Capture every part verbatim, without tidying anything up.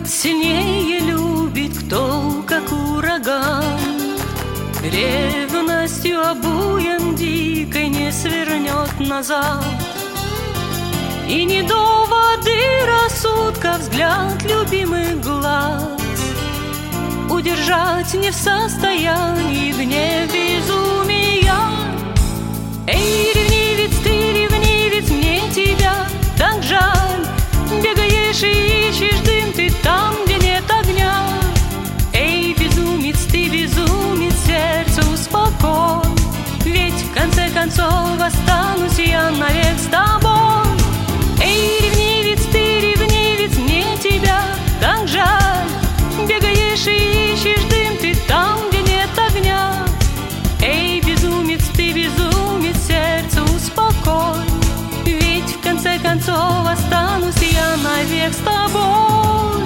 Сильнее любит кто, как ураган, ревностью обуян дикой не свернет назад. И не доводы рассудка взгляд любимых глаз удержать не в состоянии гнев безумия. Эй, ревнивец, ты ревнивец, мне тебя так жаль. Бегаешь и ищешь дым ты там, где нет огня. Эй, безумец, ты безумец, сердце успокой, ведь в конце концов останусь я навек с тобой. Эй, ревнивец, ты ревнивец, мне тебя так жаль. Бегаешь и ищешь дым ты там, где нет огня. Эй, безумец, ты безумец, сердце успокой, ведь в конце концов останусь я навек с тобой.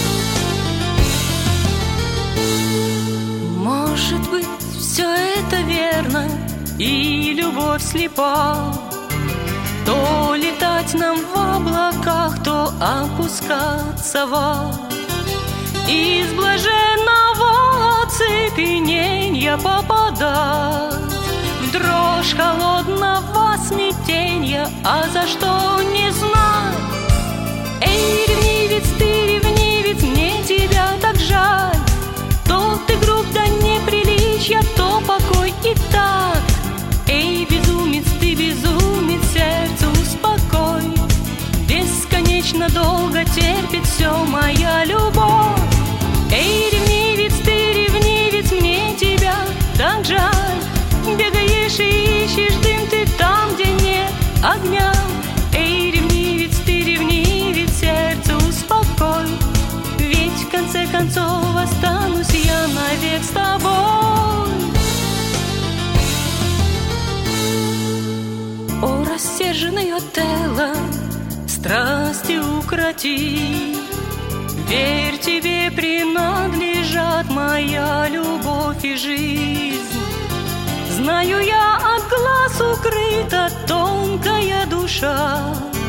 Может быть, все это верно, и любовь слепа. То летать нам в облаках, то опускаться в ад. Из блаженного оцепенения попадать в дрожь холодного смятения, а за что не знать. Эй, ревнивец, ты ревнивец, мне тебя так жаль. То ты груб до неприличия, то покой и так. Эй, безумец, ты безумец, сердце успокой, бесконечно долго терпит все моя любовь. Эй, ревнивец, ты ревнивец, мне тебя так жаль. Бегаешь и ищешь дым ты там, где нет огня. Эй, ревнивец, ты ревнивец, сердце успокой, ведь в конце концов останусь я навек с тобой. О, рассерженный Отелло, страсти укроти, верь, тебе принадлежат моя любовь и жизнь. Знаю я, от глаз укрыта тонкая душа,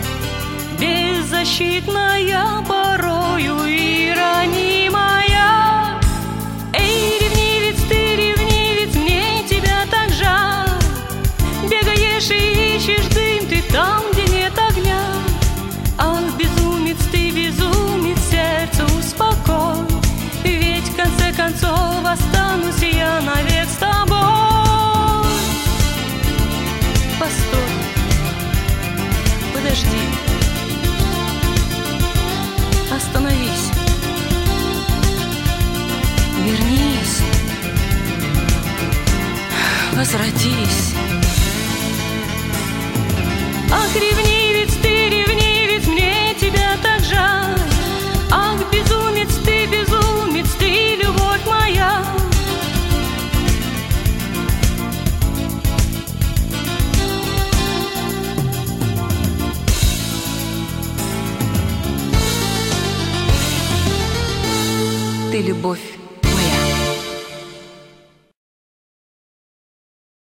беззащитная порою и ранимая. Эй, ревнивец, ты ревнивец, мне тебя так жаль. Бегаешь и ищешь дым ты там, где нет огня. Ах, безумец, ты безумец, сердце успокой, ведь в конце концов останусь я навек с тобой. Постой, подожди, остановись, вернись, возвратись. Ах, ревнивец, ты ревнивец, мне тебя так жаль. Ах, безумец, ты безумец, ты любовь моя. Ты любовь.